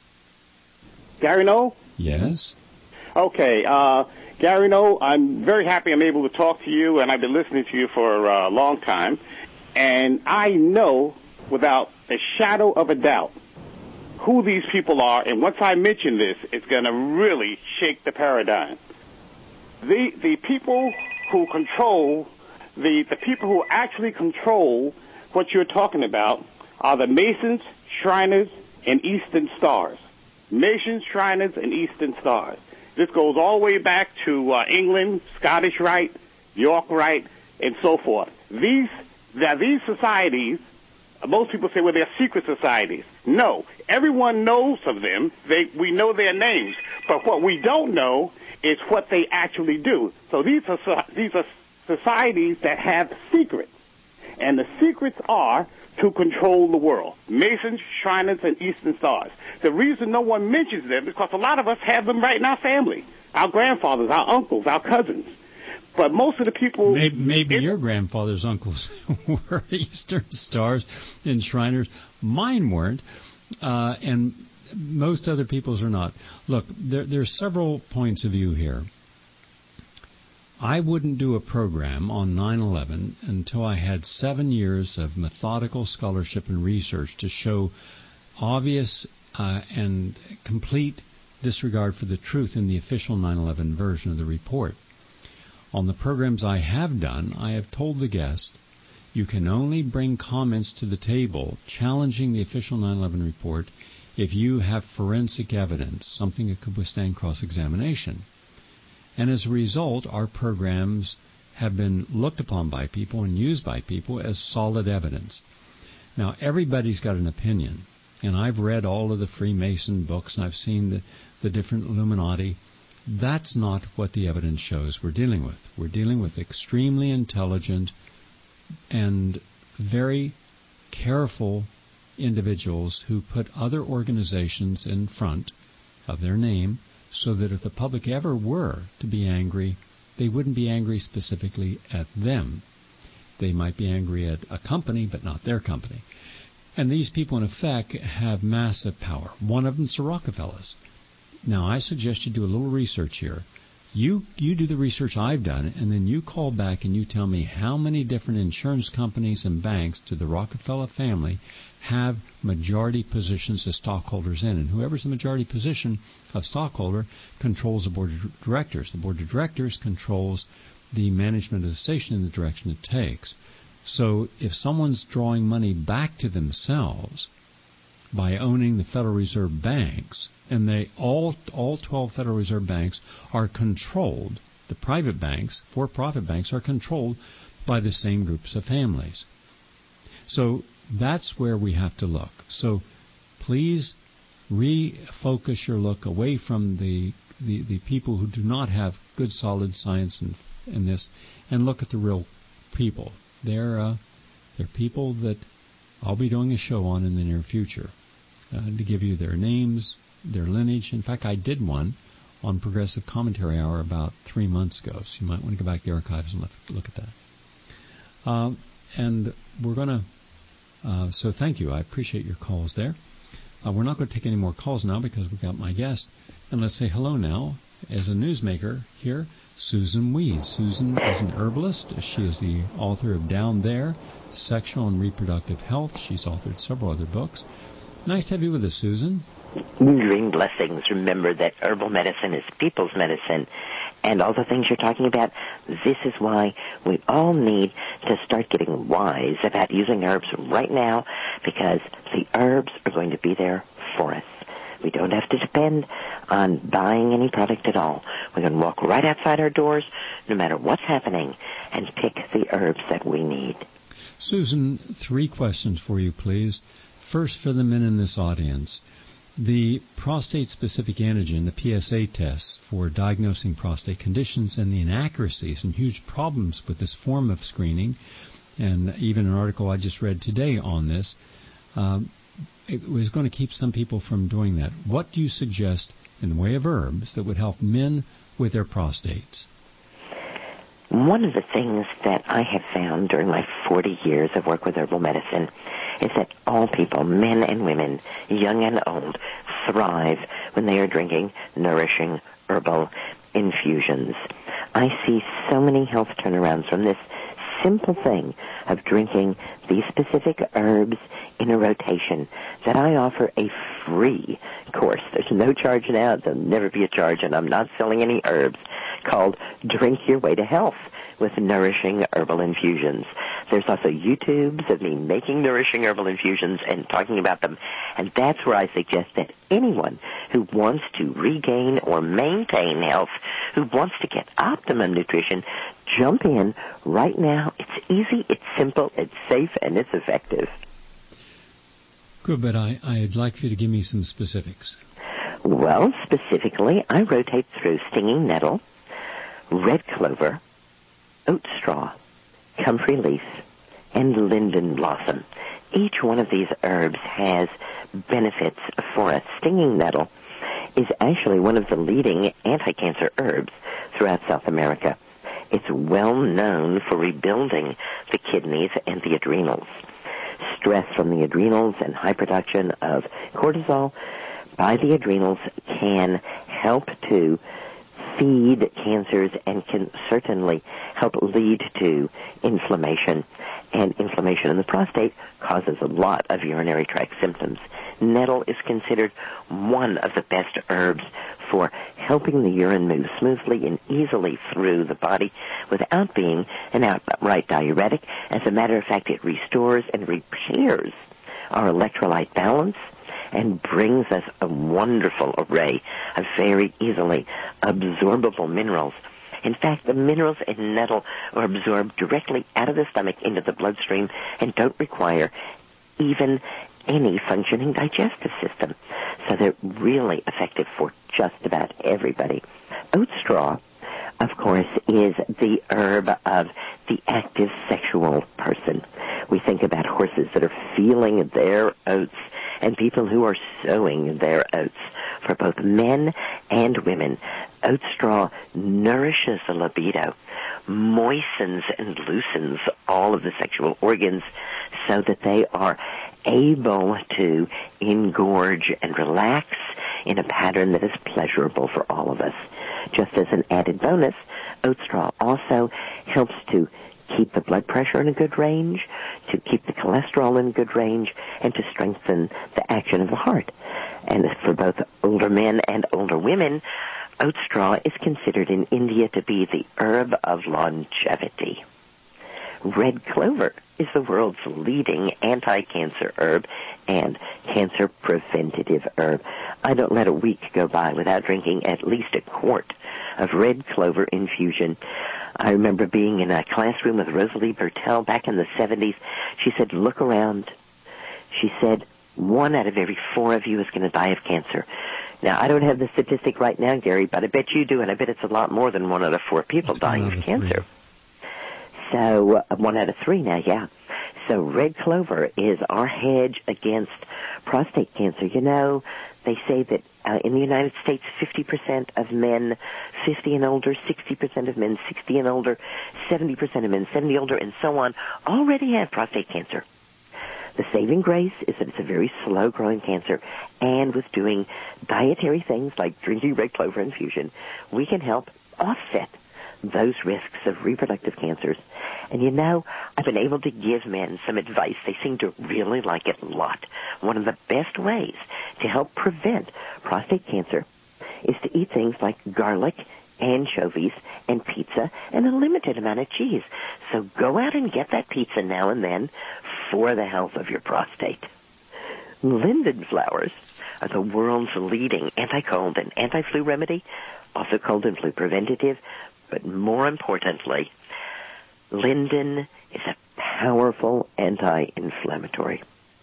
Gary Noel? Yes. Okay, uh, Gary Noel, I'm very happy I'm able to talk to you, and I've been listening to you for a long time. And I know without a shadow of a doubt who these people are, and once I mention this, it's going to really shake the paradigm. The the people who control, the, the people who actually control what you're talking about are the Masons, Shriners, and Eastern Stars. Masons, Shriners, and Eastern Stars. This goes all the way back to uh, England, Scottish Rite, York Rite, and so forth. These, now these societies, most people say, well, they're secret societies. No, everyone knows of them. They, we know their names. But what we don't know is what they actually do. So these are, these are societies that have secrets. And the secrets are to control the world. Masons, Shriners, and Eastern Stars. The reason no one mentions them is because a lot of us have them right in our family. Our grandfathers, our uncles, our cousins. But most of the people... Maybe, maybe your grandfather's uncles were Eastern Stars and Shriners. Mine weren't. Uh, and most other people's are not. Look, there, there are several points of view here. I wouldn't do a program on nine eleven until I had seven years of methodical scholarship and research to show obvious uh, and complete disregard for the truth in the official nine eleven version of the report. On the programs I have done, I have told the guest, you can only bring comments to the table challenging the official nine eleven report if you have forensic evidence, something that could withstand cross-examination. And as a result, our programs have been looked upon by people and used by people as solid evidence. Now, everybody's got an opinion, and I've read all of the Freemason books, and I've seen the, the different Illuminati. That's not what the evidence shows we're dealing with. We're dealing with extremely intelligent and very careful individuals who put other organizations in front of their name so that if the public ever were to be angry, they wouldn't be angry specifically at them. They might be angry at a company, but not their company. And these people, in effect, have massive power. One of them's the Rockefellers. Now, I suggest you do a little research here. You you do the research I've done, and then you call back and you tell me how many different insurance companies and banks do the Rockefeller family have majority positions as stockholders in. And whoever's the majority position of stockholder controls the board of directors. The board of directors controls the management of the station in the direction it takes. So if someone's drawing money back to themselves by owning the Federal Reserve banks, and they all all twelve Federal Reserve banks are controlled, the private banks, for-profit banks, are controlled by the same groups of families. So that's where we have to look. So please refocus your look away from the the, the people who do not have good, solid science in, in this, and look at the real people. They're, uh, they're people that I'll be doing a show on in the near future uh, to give you their names, their lineage. In fact, I did one on Progressive Commentary Hour about three months ago, so you might want to go back to the archives and look, look at that. Um, and we're going to, uh, so thank you. I appreciate your calls there. Uh, we're not going to take any more calls now because we've got my guest. And let's say hello now, as a newsmaker here, Susan Weed. Susan is an herbalist. She is the author of Down There, Sexual and Reproductive Health. She's authored several other books. Nice to have you with us, Susan. Dream blessings. Remember that herbal medicine is people's medicine. And all the things you're talking about, this is why we all need to start getting wise about using herbs right now, because the herbs are going to be there for us. We don't have to depend on buying any product at all. We can walk right outside our doors, no matter what's happening, and pick the herbs that we need. Susan, three questions for you, please. First, for the men in this audience, the prostate-specific antigen, the P S A tests for diagnosing prostate conditions, and the inaccuracies and huge problems with this form of screening, and even an article I just read today on this, um, it was going to keep some people from doing that. What do you suggest in the way of herbs that would help men with their prostates? One of the things that I have found during my forty years of work with herbal medicine is that all people, men and women, young and old, thrive when they are drinking nourishing herbal infusions. I see so many health turnarounds from this simple thing of drinking these specific herbs in a rotation that I offer a free course. There's no charge now. There'll never be a charge, and I'm not selling any herbs, called Drink Your Way to Health with Nourishing Herbal Infusions. There's also YouTubes of me making nourishing herbal infusions and talking about them, and that's where I suggest that anyone who wants to regain or maintain health, who wants to get optimum nutrition, jump in right now. It's easy, it's simple, it's safe, and it's effective. Good, but I, I'd like for you to give me some specifics. Well, specifically, I rotate through stinging nettle, red clover, oat straw, comfrey leaf, and linden blossom. Each one of these herbs has benefits for us. Stinging nettle is actually one of the leading anti-cancer herbs throughout South America. It's well known for rebuilding the kidneys and the adrenals. Stress from the adrenals and high production of cortisol by the adrenals can help to feed cancers and can certainly help lead to inflammation. And inflammation in the prostate causes a lot of urinary tract symptoms. Nettle is considered one of the best herbs for helping the urine move smoothly and easily through the body without being an outright diuretic. As a matter of fact, it restores and repairs our electrolyte balance and brings us a wonderful array of very easily absorbable minerals. In fact, the minerals in nettle are absorbed directly out of the stomach into the bloodstream and don't require even any functioning digestive system. So they're really effective for just about everybody. oat straw, of course, is the herb of the active sexual person. We think about horses that are feeling their oats and people who are sowing their oats. For both men and women, oat straw nourishes the libido, moistens and loosens all of the sexual organs so that they are able to engorge and relax in a pattern that is pleasurable for all of us. Just as an added bonus, oat straw also helps to keep the blood pressure in a good range, to keep the cholesterol in a good range, and to strengthen the action of the heart. And for both older men and older women, oat straw is considered in India to be the herb of longevity. Red clover is the world's leading anti-cancer herb and cancer preventative herb. I don't let a week go by without drinking at least a quart of red clover infusion. I remember being in a classroom with Rosalie Bertel back in the seventies. She said, look around. She said, one out of every four of you is going to die of cancer. Now, I don't have the statistic right now, Gary, but I bet you do, and I bet it's a lot more than one out of four people That's dying of cancer. Three. So, uh, one out of three now, yeah. So red clover is our hedge against prostate cancer. You know, they say that uh, in the United States, fifty percent of men fifty and older, sixty percent of men sixty and older, seventy percent of men seventy and older, and so on, already have prostate cancer. The saving grace is that it's a very slow-growing cancer, and with doing dietary things like drinking red clover infusion, we can help offset those risks of reproductive cancers. And you know, I've been able to give men some advice. They seem to really like it a lot. One of the best ways to help prevent prostate cancer is to eat things like garlic, anchovies, and pizza, and a limited amount of cheese. So go out and get that pizza now and then for the health of your prostate. Linden flowers are the world's leading anti-cold and anti-flu remedy, also cold and flu preventative, but more importantly, linden is a powerful anti-inflammatory.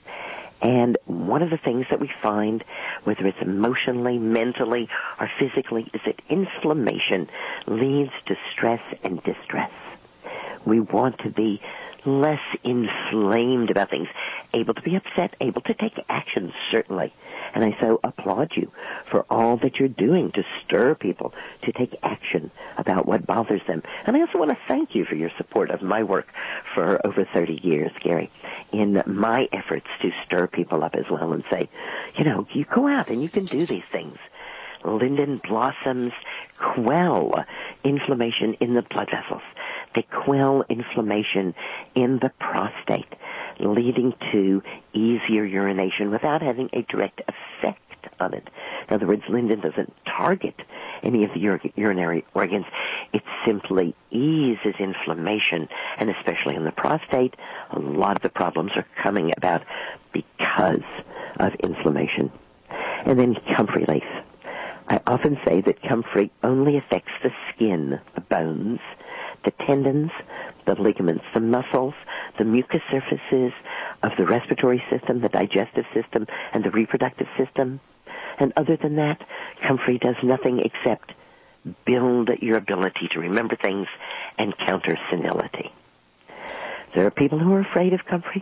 And one of the things that we find, whether it's emotionally, mentally, or physically, is that inflammation leads to stress and distress. We want to be less inflamed about things, able to be upset, able to take action, certainly. And I so applaud you for all that you're doing to stir people to take action about what bothers them. And I also want to thank you for your support of my work for over thirty years, Gary, in my efforts to stir people up as well and say, you know, you go out and you can do these things. Linden blossoms quell inflammation in the blood vessels. They quell inflammation in the prostate, leading to easier urination without having a direct effect on it. In other words, linden doesn't target any of the ur- urinary organs. It simply eases inflammation, and especially in the prostate, a lot of the problems are coming about because of inflammation. And then comfrey leaf. I often say that comfrey only affects the skin, the bones, the tendons, the ligaments, the muscles, the mucous surfaces of the respiratory system, the digestive system, and the reproductive system. And other than that, comfrey does nothing except build your ability to remember things and counter senility. There are people who are afraid of comfrey.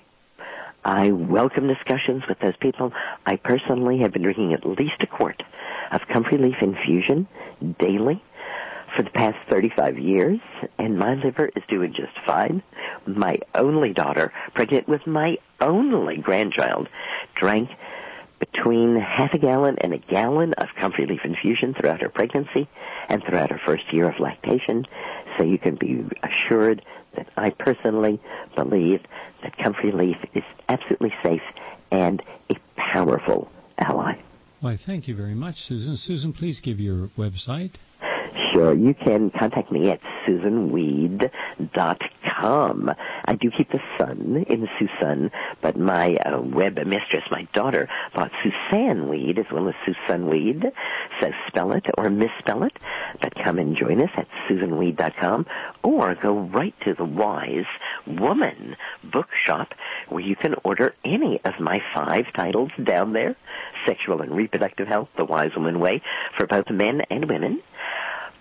I welcome discussions with those people. I personally have been drinking at least a quart of comfrey leaf infusion daily for the past thirty-five years, and my liver is doing just fine. My only daughter, pregnant with my only grandchild, drank between half a gallon and a gallon of comfrey leaf infusion throughout her pregnancy and throughout her first year of lactation. So you can be assured that I personally believe that comfrey leaf is absolutely safe and a powerful ally. Why, thank you very much, Susan. Susan, please give your website. Sure, you can contact me at susan weed dot com. I do keep the sun in Susan, but my uh, web mistress, my daughter, bought Susan Weed as well as Susan Weed, so spell it or misspell it, but come and join us at susan weed dot com, or go right to the Wise Woman bookshop, where you can order any of my five titles down there: Sexual and Reproductive Health, The Wise Woman Way, for both men and women;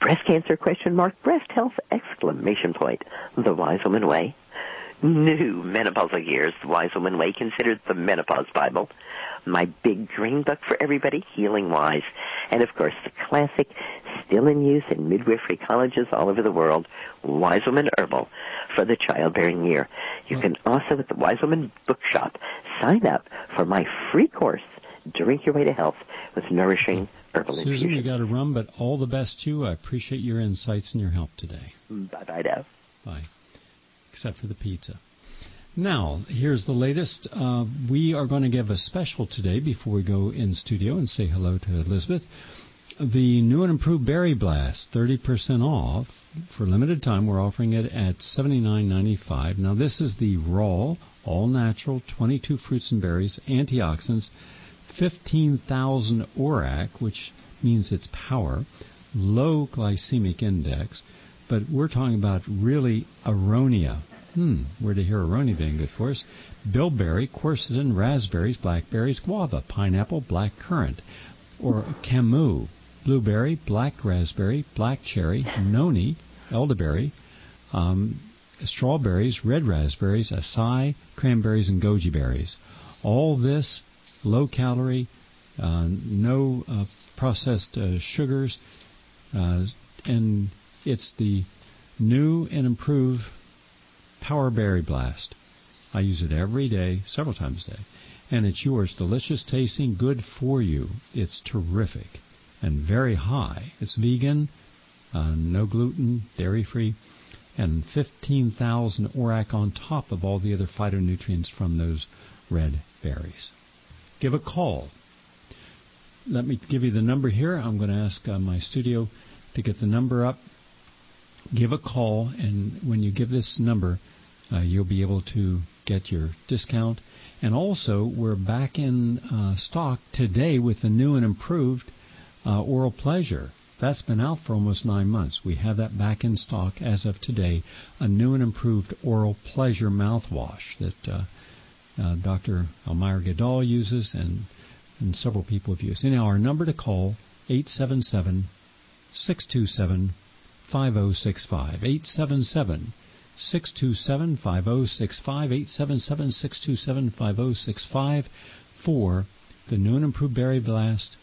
Breast cancer, question mark, breast health, exclamation point. The Wise Woman Way. New menopausal years, the Wise Woman Way, considered the Menopause Bible. My big green book for everybody, Healing Wise. And, of course, the classic, still in use in midwifery colleges all over the world, Wise Woman Herbal for the childbearing year. You can also, at the Wise Woman Bookshop, sign up for my free course, Drink Your Way to Health with Nourishing Herbal Susan, Infusion. you got to run, but all the best to you. I appreciate your insights and your help today. Bye-bye now. Bye. Except for the pizza. Now, here's the latest. Uh, we are going to give a special today before we go in studio and say hello to Elizabeth. The new and improved Berry Blast, thirty percent off. For limited time, we're offering it at seventy-nine ninety-five. Now, this is the raw, all-natural, twenty-two fruits and berries, antioxidants, fifteen thousand O R A C, which means it's power, low glycemic index, but we're talking about really aronia. Hmm, where to hear aronia being good for us? Bilberry, quercetin, raspberries, blackberries, guava, pineapple, black currant, or camus, blueberry, black raspberry, black cherry, noni, elderberry, um, strawberries, red raspberries, acai, cranberries, and goji berries. All this low-calorie, uh, no uh, processed uh, sugars, uh, and it's the new and improved Power Berry Blast. I use it every day, several times a day, and it's yours. Delicious tasting, good for you. It's terrific and very high. It's vegan, uh, no gluten, dairy-free, and fifteen thousand O R A C on top of all the other phytonutrients from those red berries. Give a call. Let me give you the number here. I'm going to ask uh, my studio to get the number up. Give a call, and when you give this number, uh, you'll be able to get your discount. And also, we're back in uh, stock today with the new and improved uh, Oral Pleasure. That's been out for almost nine months. We have that back in stock as of today, a new and improved Oral Pleasure mouthwash that uh, uh, Doctor Elmira Goodall uses and, and several people have used. Anyhow, our number to call, eight seven seven, six two seven, five oh six five, eight seven seven, six two seven, five oh six five, eight seven seven, six two seven, five oh six five for the new and improved Berry Blast,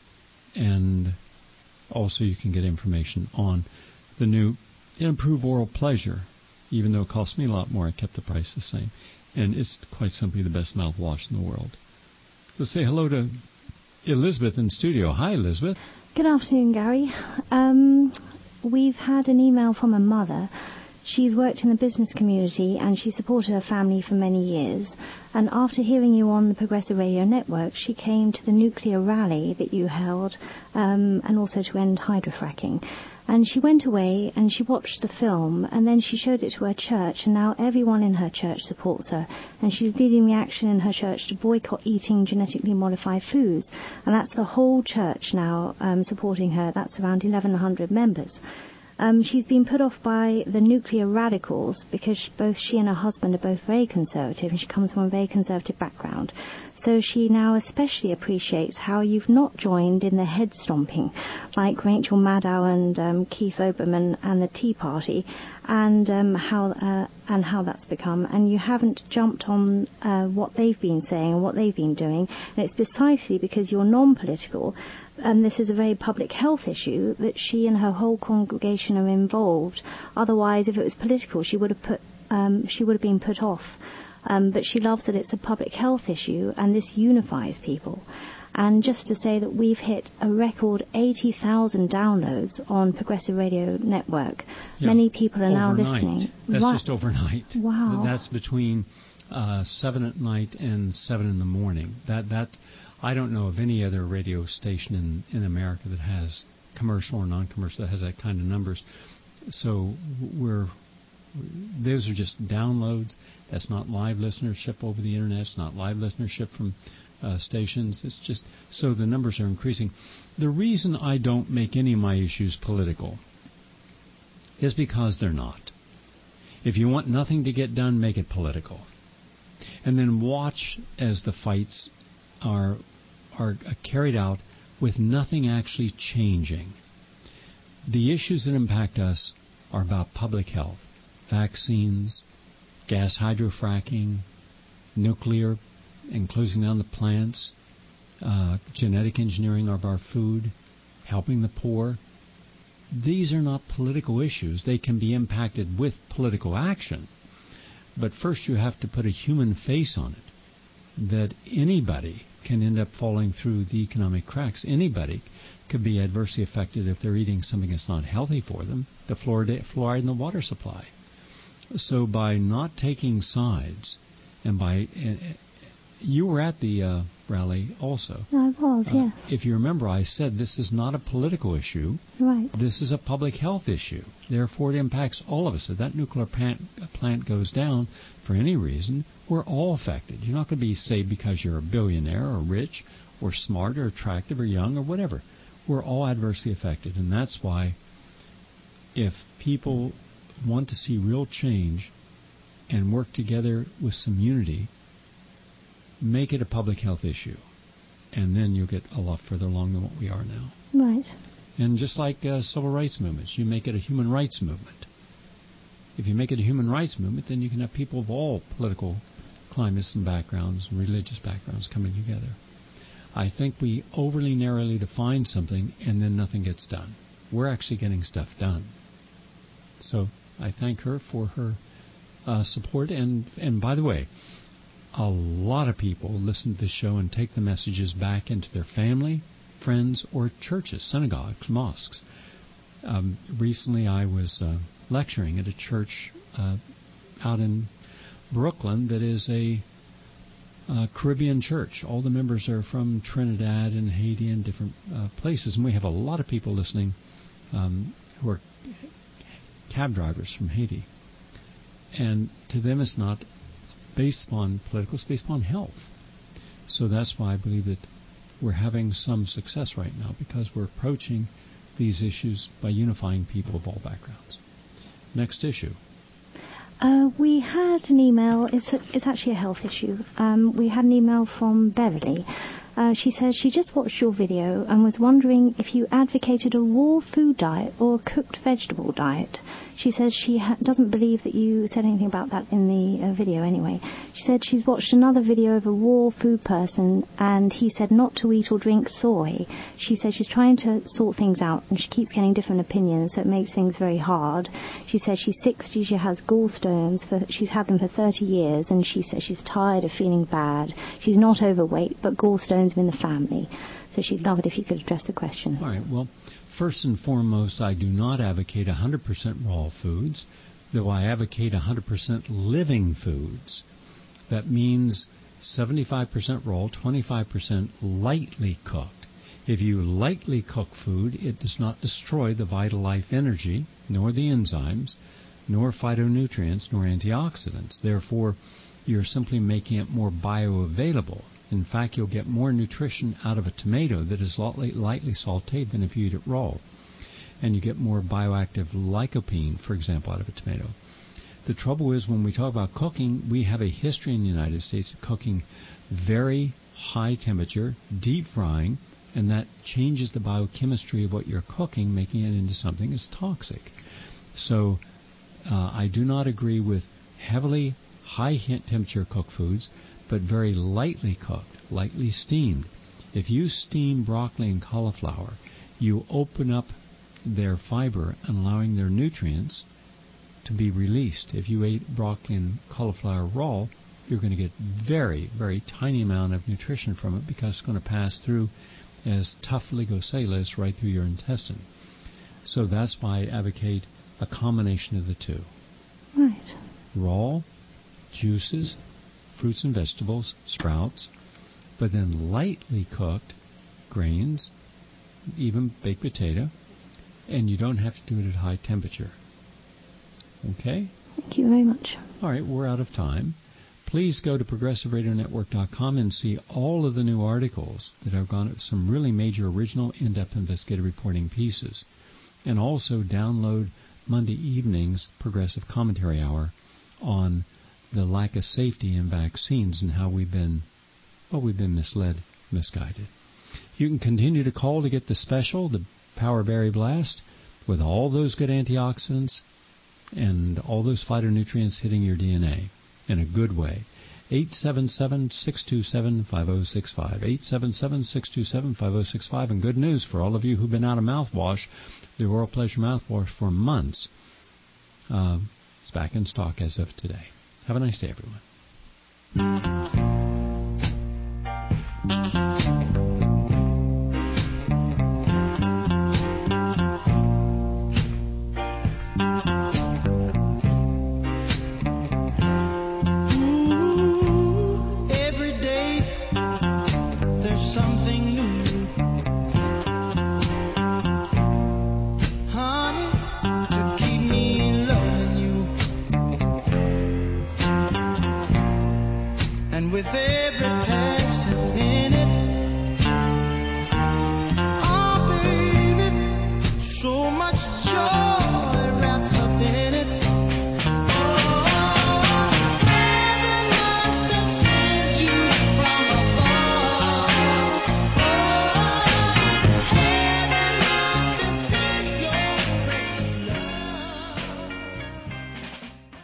and also you can get information on the new improved Oral Pleasure. Even though it cost me a lot more, I kept the price the same, and it's quite simply the best mouthwash in the world. Let's say hello to Elizabeth in studio. Hi, Elizabeth. Good afternoon, Gary. Um, we've had an email from a mother. She's worked in the business community and she supported her family for many years. And after hearing you on the Progressive Radio Network, she came to the nuclear rally that you held um, and also to end hydrofracking. And she went away and she watched the film and then she showed it to her church, and now everyone in her church supports her. And she's leading the action in her church to boycott eating genetically modified foods. And that's the whole church now um, supporting her. That's around eleven hundred members. Um, she's been put off by the nuclear radicals because both she and her husband are both very conservative, and she comes from a very conservative background. So she now especially appreciates how you've not joined in the head stomping like Rachel Maddow and um, Keith Olbermann and the Tea Party, and um, how uh, and how that's become. And you haven't jumped on uh, what they've been saying and what they've been doing. And it's precisely because you're non-political, and this is a very public health issue, that she and her whole congregation are involved. Otherwise, if it was political, she would have put um, she would have been put off. Um, but she loves that it's a public health issue, and this unifies people. And just to say that we've hit a record eighty thousand downloads on Progressive Radio Network. Yeah. Many people are overnight. now listening. That's right. just overnight. Wow. That's between uh, seven at night and seven in the morning. That that I don't know of any other radio station in, in America that has commercial or non-commercial that has that kind of numbers. So we're those are just downloads. That's not live listenership over the internet. It's not live listenership from uh, stations. It's just so the numbers are increasing. The reason I don't make any of my issues political is because they're not. If you want nothing to get done, make it political, and then watch as the fights are are carried out with nothing actually changing. The issues that impact us are about public health, vaccines, gas hydrofracking, nuclear and closing down the plants, uh, genetic engineering of our food, helping the poor. These are not political issues. They can be impacted with political action. But first you have to put a human face on it, that anybody can end up falling through the economic cracks. Anybody could be adversely affected if they're eating something that's not healthy for them, the fluoride, fluoride in the water supply. So by not taking sides, and by uh, you were at the uh, rally also. I was, uh, yeah. If you remember, I said this is not a political issue. Right. This is a public health issue. Therefore, it impacts all of us. If that nuclear plant, plant goes down for any reason, we're all affected. You're not going to be saved because you're a billionaire or rich or smart or attractive or young or whatever. We're all adversely affected. And that's why if people want to see real change and work together with some unity, make it a public health issue, and then you'll get a lot further along than what we are now. Right. And just like uh, civil rights movements, you make it a human rights movement. If you make it a human rights movement, then you can have people of all political climates and backgrounds, and religious backgrounds coming together. I think we overly narrowly define something, and then nothing gets done. We're actually getting stuff done. So I thank her for her uh, support. And, and by the way, a lot of people listen to this show and take the messages back into their family, friends, or churches, synagogues, mosques. Um, recently I was uh, lecturing at a church uh, out in Brooklyn that is a uh, Caribbean church. All the members are from Trinidad and Haiti and different uh, places, and we have a lot of people listening um, who are cab drivers from Haiti. And to them it's not based upon political, it's based upon health. So that's why I believe that we're having some success right now, because we're approaching these issues by unifying people of all backgrounds. Next issue. Uh, we had an email. It's a, it's actually a health issue. Um, we had an email from Beverly. Uh, she says she just watched your video and was wondering if you advocated a raw food diet or a cooked vegetable diet. She says she ha- doesn't believe that you said anything about that in the uh, video anyway. She said she's watched another video of a raw food person and he said not to eat or drink soy. She says she's trying to sort things out and she keeps getting different opinions, so it makes things very hard. She says she's sixty, she has gallstones, for, she's had them for thirty years, and she says she's tired of feeling bad. She's not overweight, but gallstones are in the family. So she'd love it if you could address the question. All right, well, first and foremost, I do not advocate one hundred percent raw foods, though I advocate one hundred percent living foods. That means seventy-five percent raw, twenty-five percent lightly cooked. If you lightly cook food, it does not destroy the vital life energy, nor the enzymes, nor phytonutrients, nor antioxidants. Therefore, you're simply making it more bioavailable. In fact, you'll get more nutrition out of a tomato that is lightly, lightly sautéed than if you eat it raw. And you get more bioactive lycopene, for example, out of a tomato. The trouble is, when we talk about cooking, we have a history in the United States of cooking very high temperature, deep frying, and that changes the biochemistry of what you're cooking, making it into something that's toxic. So uh, I do not agree with heavily high temperature cooked foods, but very lightly cooked, lightly steamed. If you steam broccoli and cauliflower, you open up their fiber and allowing their nutrients to be released. If you ate broccoli and cauliflower raw, you're going to get very, very tiny amount of nutrition from it, because it's going to pass through as tough ligocellulose right through your intestine. So that's why I advocate a combination of the two. Right. Raw, juices, fruits and vegetables, sprouts, but then lightly cooked grains, even baked potato, and you don't have to do it at high temperature. Okay? Thank you very much. All right, we're out of time. Please go to progressive radio network dot com and see all of the new articles that have gone, some really major original in-depth investigative reporting pieces. And also download Monday evening's Progressive Commentary Hour on the lack of safety in vaccines and how we've been, well, we've been misled, misguided. You can continue to call to get the special, the Power Berry Blast. with all those good antioxidants and all those phytonutrients hitting your D N A in a good way. eight seven seven, six two seven, five oh six five. eight seven seven, six two seven, five oh six five. And good news for all of you who've been out of mouthwash, the Oral Pleasure mouthwash for months. Uh, it's back in stock as of today. Have a nice day, everyone. With every